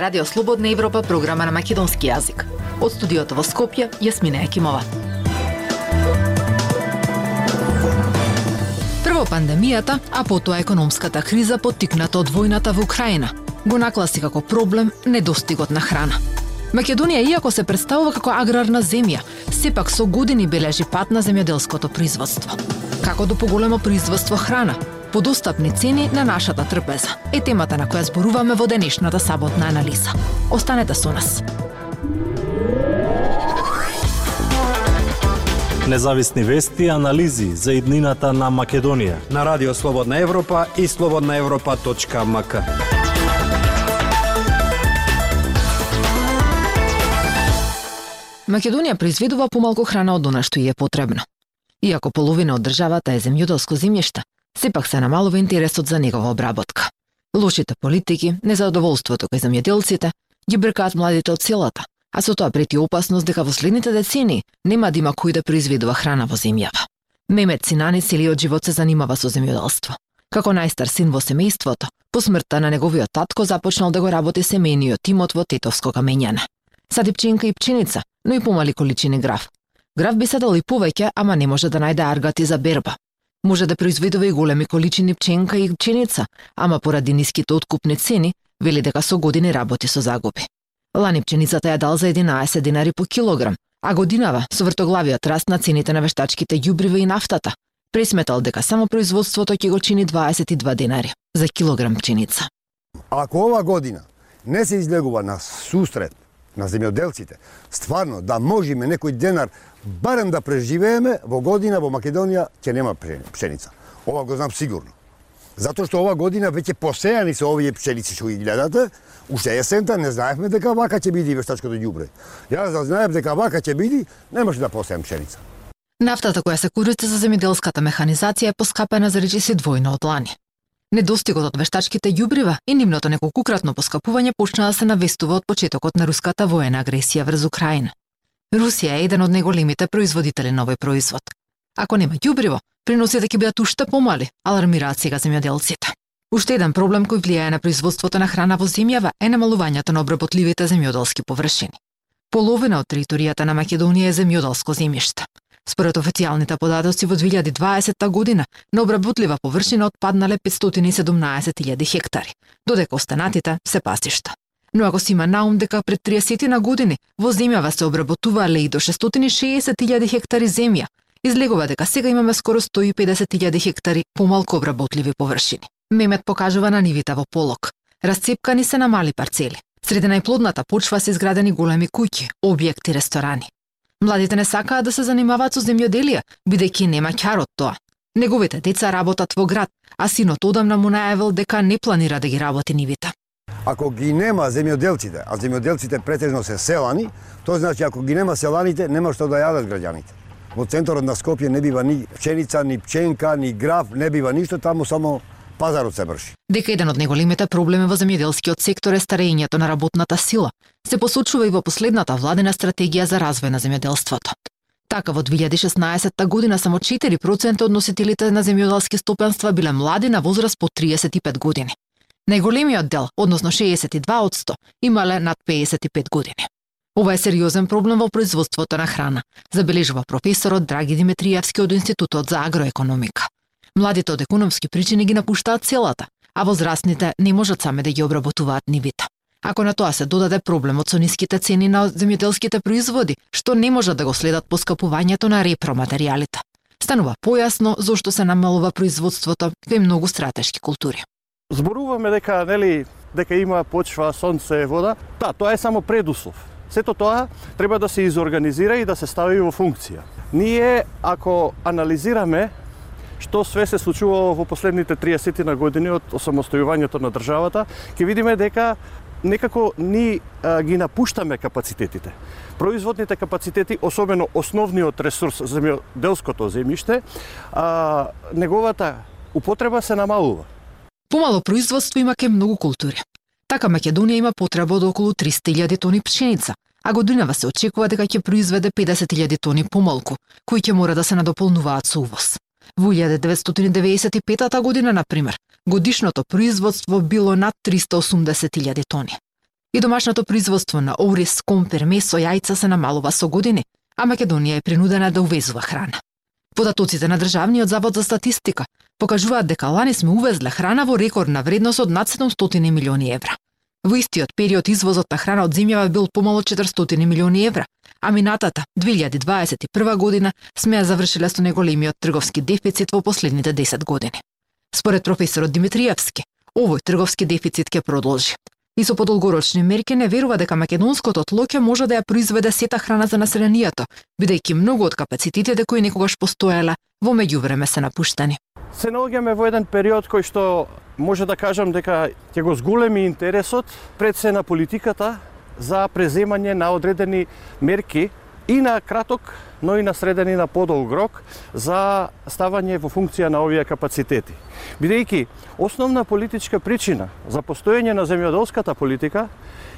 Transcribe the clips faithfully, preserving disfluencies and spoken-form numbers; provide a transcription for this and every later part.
Радио Слободна Европа, програма на македонски јазик. Од студиото во Скопје, Јасмина Екимова. Прво пандемијата, а потоа економската криза поттикната од војната во Украина, го нагласи како проблем недостигот на храна. Македонија, иако се представува како аграрна земја, сепак со години бележи пат на земјоделското производство. Како до поголемо производство храна, подостапни цени на нашата трпеза е темата на која зборуваме во денешната саботна анализа. Останете со нас. Независни вести и анализи за иднината на Македонија на Радио Слободна Европа и слободна европа точка ем ка. Македонија произведува помалку храна од она што ѝ е потребно. Иако половина од државата е земјоделско земјиште, сепак се намалува интересот за негова обработка. Лошите политики, незадоволството кај земјоделците ги бркаат младите од селата, а со тоа прети опасност дека во следните децении нема да има кој да произведува храна во земјава. Мемет Синани целиот живот се занимава со земјоделство. Како најстар син во семејството, по смртта на неговиот татко започнал да го работи семејниот тимот во Тетовско камењане. Сади пченка и пченица, но и помали количини грав. Грав би садал и повеќе, ама не може да најде аргати за берба. Може да произведува и големи количини пченка и пченица, ама поради ниските откупни цени, вели дека со години работи со загуби. Лани пченицата ја дал за единаесет динари по килограм, а годинава со вртоглавиот раст на цените на вештачките ѓубрива и нафтата, пресметал дека само производството ќе го чини дваесет и два динари за килограм пченица. Ако ова година не се излегува на сусрет на земјоделците, стварно да можеме некој денар барем да преживееме, во година во Македонија ќе нема пшеница. Ова го знам сигурно. Затоа што ова година веќе посејани се овие пшеници што ги гледате, уште есента не знаевме дека вака ќе биде вештачкото ѓубре. Јас да знаев дека вака ќе биде, немаше да посеам пшеница. Нафтата која се користи за земјоделската механизација е поскапена за речиси двојно од лани. Недостигот од вештачките ѓубрива и нивното неколкукратно поскапување почна да се навестува од почетокот на руската воена агресија врз Украина. Русија е еден од најголемите производители на овој производ. Ако нема ѓубриво, приносите ќе бидат уште помали, алармираат сега земјоделците. Уште еден проблем кој влијае на производството на храна во земјава е намалувањето на обработливите земјоделски површини. Половина од територијата на Македонија е земјоделско земјиште. Според официјалните податоци во две илјади и дваесетта година на обработлива површина отпаднале петстотини и седумнаесет илјади хектари, додека останатите се пасишта. Но ако си има наум дека пред триесет години во земјава се обработувале и до шестстотини и шеесет илјади хектари земја, излегува дека сега имаме скоро сто и педесет илјади хектари помалку обработливи површини. Мемет покажува на нивите во полок. Расцепкани се на мали парцели. Среде најплодната почва се изградени големи куќи, објекти, ресторани. Младите не сакаат да се занимаваат со земјоделие, бидејќи нема ќар од тоа. Неговите деца работат во град, а синот одамна му најавил дека не планира да ги работи нивите. Ако ги нема земјоделците, а земјоделците претежно се селани, тоа значи ако ги нема селаните, нема што да јадат граѓаните. Во центарот на Скопје не бива ни пченица, ни пченка, ни грав, не бива ништо, таму само пазарот се врши. Дека еден од најголемите проблеми во земјоделскиот сектор е старењето на работната сила, се посочува и во последната владина стратегија за развој на земјоделството. Така во две илјади и шеснаесетта година само четири проценти од носителите на земјоделски стопанства биле млади на возраст по триесет и пет години. Најголемиот дел, односно шеесет и два одсто, имале над пеесет и пет години. Ова е сериозен проблем во производството на храна, забележува професорот Драги Димитриевски од Институтот за агроекономика. Младите од економски причини ги напуштаат селата, а возрастните не можат сами да ги обработуваат нивите. Ако на тоа се додаде проблемот со ниските цени на земјоделските производи, што не можат да го следат поскапувањето на репроматеријалите, станува појасно зошто се намалува производството кај многу стратешки култури. Зборуваме дека нели дека има почва, сонце, вода. Да, тоа е само предуслов. Сето тоа треба да се изорганизира и да се стави во функција. Ние ако анализираме што све се случувало во последните триесет години од осамостојувањето на државата, ќе видиме дека некако ни а, ги напуштаме капацитетите. Производните капацитети, особено основниот ресурс, земјоделското земјиште, а, неговата употреба се намалува. Помало производство има кај многу култури. Така Македонија има потреба од околу триста илјади тони пшеница, а годинава се очекува дека ќе произведе педесет илјади тони помалку, кои ќе мора да се надополнуваат со увоз. Во илјада деветстотини деветдесет и петта година, например, годишното производство било над триста и осумдесет илјади тони. И домашното производство на ориз, компир, месо, јајца се намалува со години, а Македонија е принудена да увезува храна. Податоците на Државниот завод за статистика покажуваат дека лани сме увезле храна во рекордна вредност од над седумстотини милиони евра. Во истиот период извозот на храна од земјава бил помало четиристотини милиони евра, а минатата две илјади дваесет и прва година сме ја завршиле со најголемиот трговски дефицит во последните десет години. Според професорот Димитриевски, овој трговски дефицит ќе продолжи. И со подолгорочни мерки не верува дека македонското тло ќе може да ја произведе сета храна за населението, бидејќи многу од капацитетите кои некогаш постоеле во меѓувреме се напуштени. Се наоѓаме во еден период кој што може да кажам дека ќе го зголеми интересот пред се на политиката за преземање на одредени мерки и на краток, но и на среден и на подолг рок за ставање во функција на овие капацитети. Бидејќи основна политичка причина за постоење на земјоделската политика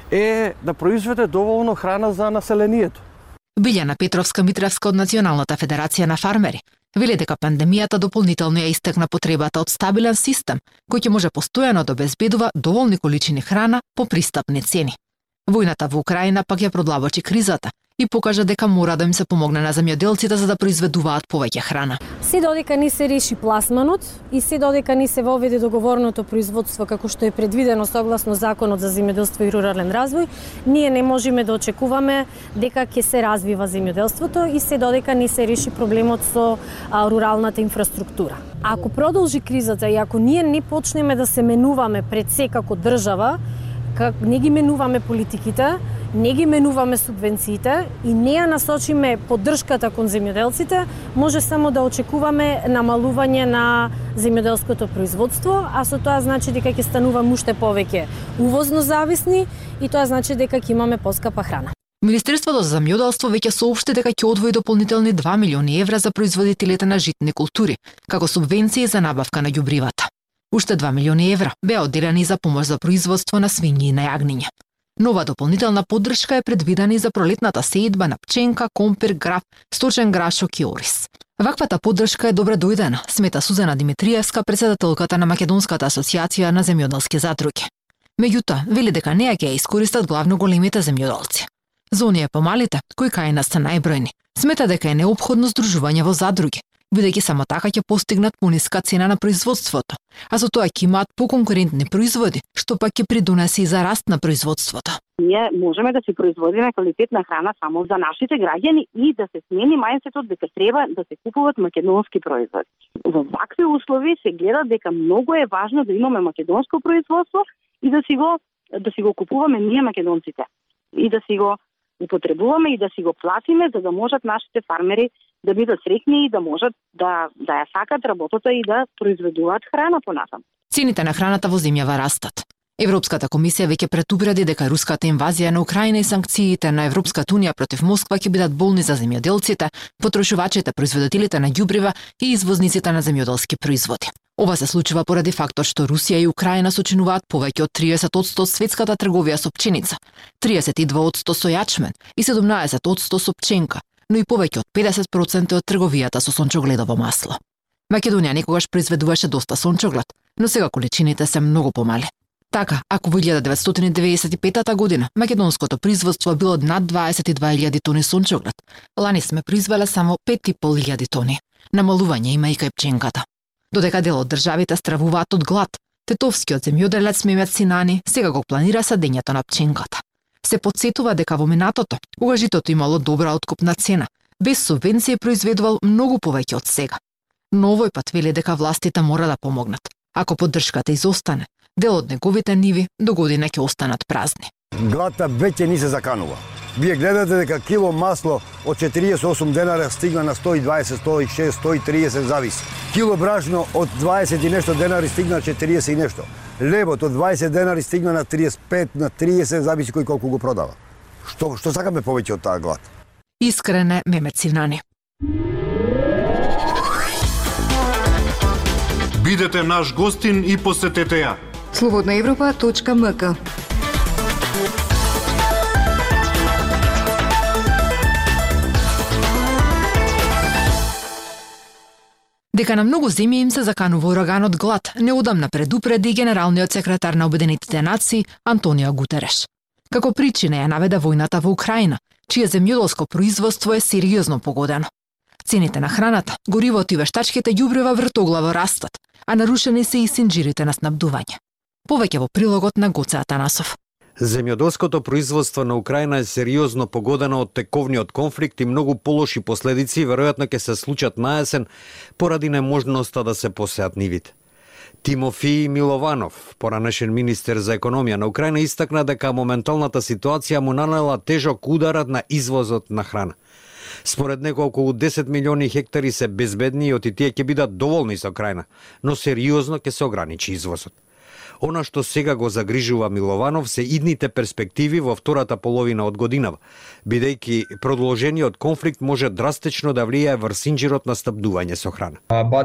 е да произведе доволно храна за населението. Билјана Петровска-Митревска од Националната федерација на фармери вели дека пандемијата дополнително ја истекна потребата од стабилен систем кој ќе може постојано да обезбедува доволни количини храна по пристапни цени. Војната во Украина пак ја продлабочи кризата и покажа дека мора да им се помогне на земјоделците за да произведуваат повеќе храна. Се додека не се реши пласманот и се додека не се воведе договорното производство како што е предвидено согласно Законот за земјоделство и рурален развој, ние не можеме да очекуваме дека ќе се развива земјоделството и се додека не се реши проблемот со а, руралната инфраструктура. Ако продолжи кризата и ако ние не почнеме да се менуваме пред се како држава, как не ги менуваме политиките, не ги менуваме субвенциите и не ја насочиме поддршката кон земјоделците, може само да очекуваме намалување на земјоделското производство, а со тоа значи дека ќе стануваме уште повеќе увозно зависни и тоа значи дека ќе имаме поскапа храна. Министерството за земјоделство веќе соопшти дека ќе одвои дополнителни два милиони евра за производителите на житни култури, како субвенции за набавка на ѓубривата. Уште два милиони евра беа одделени за помош за производство на свињи и на јагниња. Нова дополнителна поддршка е предвидена и за пролетната сеидба на пченка, компир, граф, сточен грашок и ориз. Ваквата поддршка е добре дојдена, смета Сузана Димитриевска, председателката на Македонската асоциација на земјоделски задруги. Меѓутоа, вели дека не ја ќе ја искористат главно големите земјоделци. За оние помалите, кои кај нас се најбројни, смета дека е неопходно здружување во задруги, бидејќи само така ќе постигнат пониска цена на производството, а со тоа ќе имаат поконкурентни производи, што пак ќе придонесе и за раст на производството. Ние можеме да си производиме квалитетна храна само за нашите граѓани и да се смени мајндсетот дека треба да се купуват македонски производи. Во вакви услови се гледа дека многу е важно да имаме македонско производство и да си го да си го купуваме ние македонците и да си го употребуваме и да си го платиме за да можат нашите фармери да бидат среќни и да можат да да ја сакат работата и да произведуваат храна понатаму. Цените на храната во земјава растат. Европската комисија веќе предупреди дека руската инвазија на Украина и санкциите на Европската унија против Москва ќе бидат болни за земјоделците, потрошувачите, производителите на ѓубрива и извозниците на земјоделски производи. Ова се случува поради фактот што Русија и Украина сочинуваат повеќе од триесет одсто од светската трговија со пченица, триесет и два одсто со јачмен и седумнаесет одсто со пченка, но и повеќе од педесет проценти од трговијата со сончогледово масло. Македонија некогаш произведуваше доста сончоглед, но сега количините се многу помали. Така, ако во илјада деветстотини деведесет и пета година македонското производство било над дваесет и две илјади тони сончоглед, лани сме произвеле само пет и пол илјади тони. Намалување има и кај пченката. Додека дел од државите стравуваат од глад, тетовскиот земјоделец Мемет Синани сега го планира садењето на пченката. Се подсетува дека во минатото, кога житото имало добра откупна цена, без субвенции произведувал многу повеќе од сега. Но овој пат вели дека властите мора да помогнат. Ако поддршката изостане, дел од неговите ниви до година ќе останат празни. Гладта веќе ни се заканува. Вие гледате дека кило масло од четириесет и осум денара стигна на сто и дваесет, сто и шест, сто и триесет зависи. Кило брашно од дваесет и нешто денари стигна на четириесет и нешто. Лебот од дваесет денари стигна на триесет и пет, на триесет, зависи кој колку го продава. Што што сакаме повеќе од таа глад? Искрене Мемет Синани. Бидете наш гостин и посетете ја. слободна европа точка ем ка. Дека на многу земји им се заканува ураганот глад, неодамна предупреди генералниот секретар на Обединетите нации Антонио Гутереш. Како причина ја наведа војната во Украина, чие земјоделско производство е сериозно погодено. Цените на храната, горивото и вештачките ѓубрева вртоглаво растат, а нарушени се и синџирите на снабдување. Повеќе во прилогот на Гоце Атанасов. Земјоделското производство на Украина е сериозно погодено од тековниот конфликт и многу полоши последици веројатно ќе се случат на есен поради неможноста да се посеат нивите. Тимофи Милованов, поранешен министер за економија на Украина, истакна дека моменталната ситуација му нанела тежок ударат на извозот на храна. Според него, околу десет милиони хектари се безбедни и оти тие ќе бидат доволни со Украина, но сериозно ќе се ограничи извозот. Она што сега го загрижува Милованов се идните перспективи во втората половина од годинава, бидејќи продолжениот конфликт може драстично да влијае врз синџирот на снабдување со храна.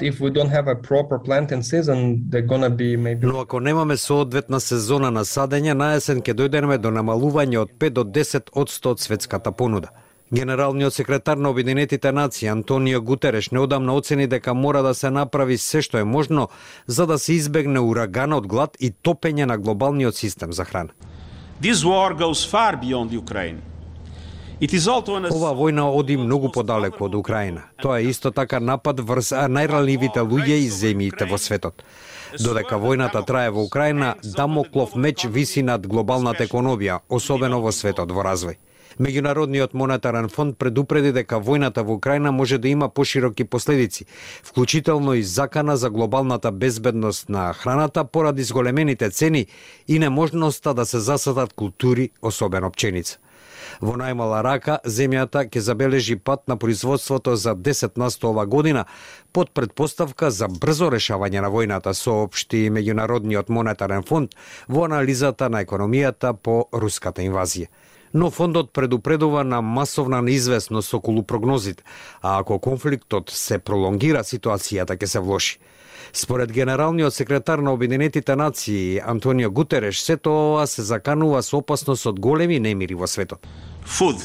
Но ако немаме соодветна сезона на садење, на есен ќе дојдеме до намалување од пет до десет одсто од светската понуда. Генералниот секретар на Обединетите нации Антонио Гутереш неодамна оцени дека мора да се направи се што е можно за да се избегне урагана од глад и топење на глобалниот систем за храна. This war goes far beyond Ukraine. It is also an... Ова војна оди многу подалеку од Украина. Тоа е исто така напад врз најранливите луѓе и земјите во светот. Додека војната трае во Украина, дамоклов меч виси над глобалната економија, особено во светот во развој. Меѓународниот монетарен фонд предупреди дека војната во Украина може да има пошироки последици, вклучително и закана за глобалната безбедност на храната поради зголемените цени и неможноста да се засадат култури, особено пченица. Во најмала рака, земјата ќе забележи пат на производството за десет на сто ова година, под предпоставка за брзо решавање на војната, соопшти Меѓународниот монетарен фонд во анализата на економијата по руската инвазија. Но фондот предупредува на масовна неизвестност околу прогнозите, а ако конфликтот се пролонгира, ситуацијата ќе се влоши. Според генералниот секретар на Обединетите нации Антонио Гутереш, сето ова се заканува со опасност од големи немири во светот. Food,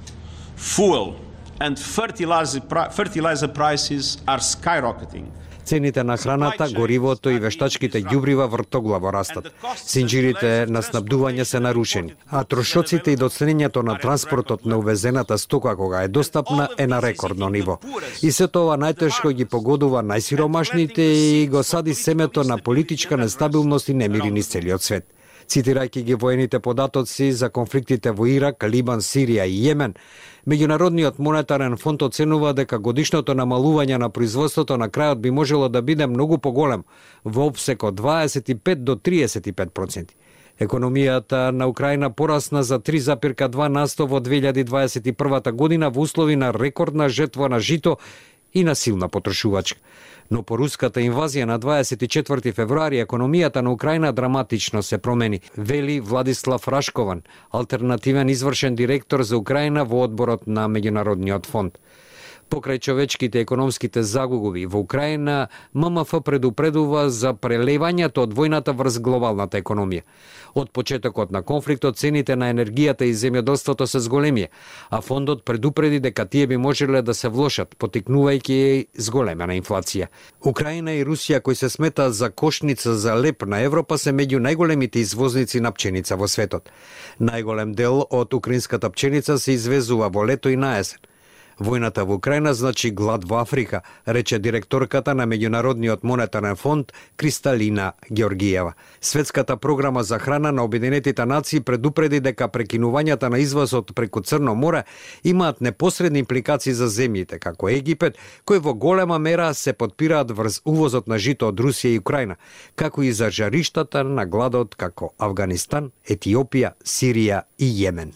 fuel and fertilizer prices are skyrocketing. Цените на храната, горивото и вештачките ѓубрива вртоглаво растат. Синџирите на снабдување се нарушени, а трошоците и доцнењето на транспортот на увезената стока кога е достапна е на рекордно ниво. И сето ова најтешко ги погодува најсиромашните и го сади семето на политичка нестабилност и немири низ целиот свет. Цитирајќи ги воените податоци за конфликтите во Ирак, Либан, Сирија и Јемен, Меѓународниот монетарен фонд оценува дека годишното намалување на производството на крајот би можело да биде многу поголем, во опсек од дваесет и пет до триесет и пет проценти. Економијата на Украина порасна за три запирка два на сто во две илјади дваесет и прва година во услови на рекордна жетва на жито и на силна потрошувачка. Но по руската инвазија на дваесет и четврти февруари економијата на Украина драматично се промени, вели Владислав Рашкован, алтернативен извршен директор за Украина во одборот на Меѓународниот фонд. Покрај човечките економските загуби во Украина, ММФ предупредува за прелевањето од војната врз глобалната економија. Од почетокот на конфликтот цените на енергијата и земјоделството се зголемија, а фондот предупреди дека тие би можеле да се влошат, потикнувајќи зголемена инфлација. Украина и Русија, кои се сметаат за кошница за леп на Европа, се меѓу најголемите извозници на пченица во светот. Најголем дел од украинската пченица се извезува во лето и на есен. Војната во Украина значи глад во Африка, рече директорката на Меѓународниот монетарен фонд Кристалина Георгиева. Светската програма за храна на Обединетите нации предупреди дека прекинувањата на извозот преку Црно море имаат непосредни импликации за земјите, како Египет, кои во голема мера се подпираат врз увозот на жито од Русија и Украина, како и за жариштата на гладот како Авганистан, Етиопија, Сирија и Јемен.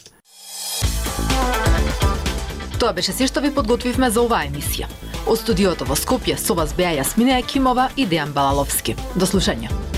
Тоа беше се што ви подготвивме за оваа емисија. Од студиото во Скопје со вас беа Јасмина Екимова и Дејан Балаловски. До слушање.